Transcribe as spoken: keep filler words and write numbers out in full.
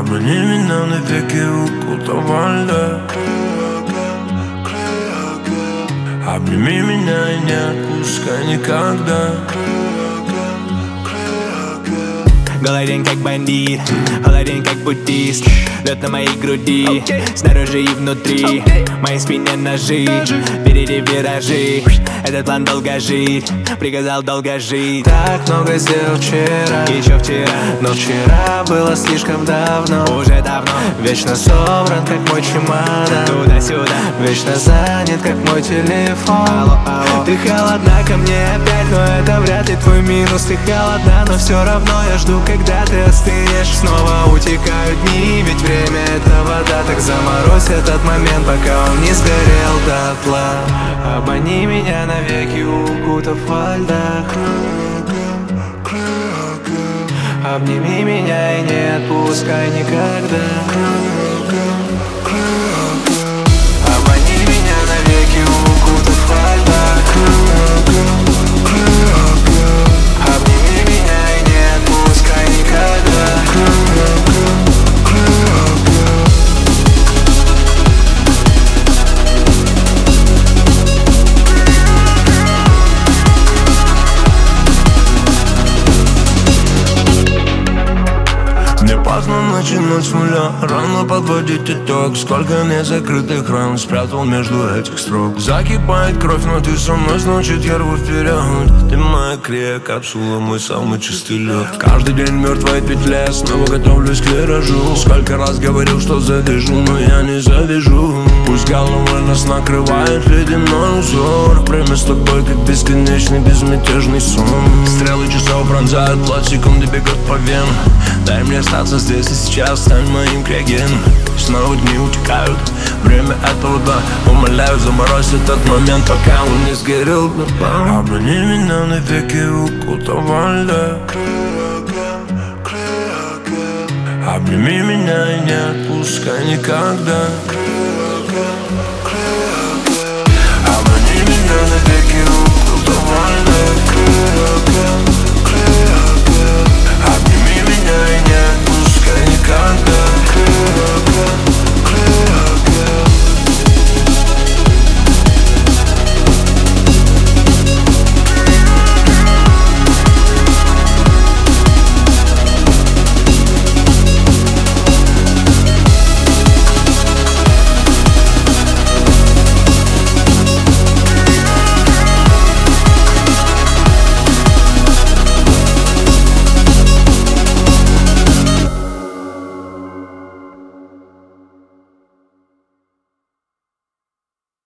Обмани меня навеки, укутав во льда. Обними меня и не отпускай никогда. Голоден как бандит, холоден как буддист. Лед на моей груди, okay. Снаружи и внутри, okay. Моей спине ножи, впереди виражи. Этот план долго жить, приказал долго жить. Так много сделал вчера, еще вчера, но вчера было слишком давно. Уже давно, вечно собран, как мой чемодан. Туда-сюда, вечно занят, как мой телефон. Алло, алло. Ты холодна ко мне опять, но это вряд ли твой минус. Ты холодна, но все равно я жду, когда ты остынешь. Снова утекают дни, ведь время это вода. Так заморозь этот момент, пока он не сгорел дотла. Обмани меня навеки, укутав во льдах. Обними меня и не отпускай никогда. Обмани меня навеки, укутав во льдах. Обними меня и не отпускай никогда. Мне поздно начинать с нуля, рано подводить итог. Сколько незакрытых ран спрятал между этих строк. Закипает кровь, но ты со мной, значит я рву вперед. Ты моя крия, капсула, мой самый чистый лед. Каждый день в мертвой петле, снова готовлюсь к виражу. Сколько раз говорил, что завяжу, но я не завяжу. Пусть головой нас накрывает ледяной узор. Время с тобой, как бесконечный безмятежный сон. Стрелы часов пронзают плоть, секунды бегут по венам. Дай мне остаться здесь и сейчас, стань моим крягеном. Снова дни утекают, время этого да. Умоляю, заморозь этот момент, пока он не сгорел дотла. Обмани меня навеки, укутав во льда. Обними меня и не отпускай никогда.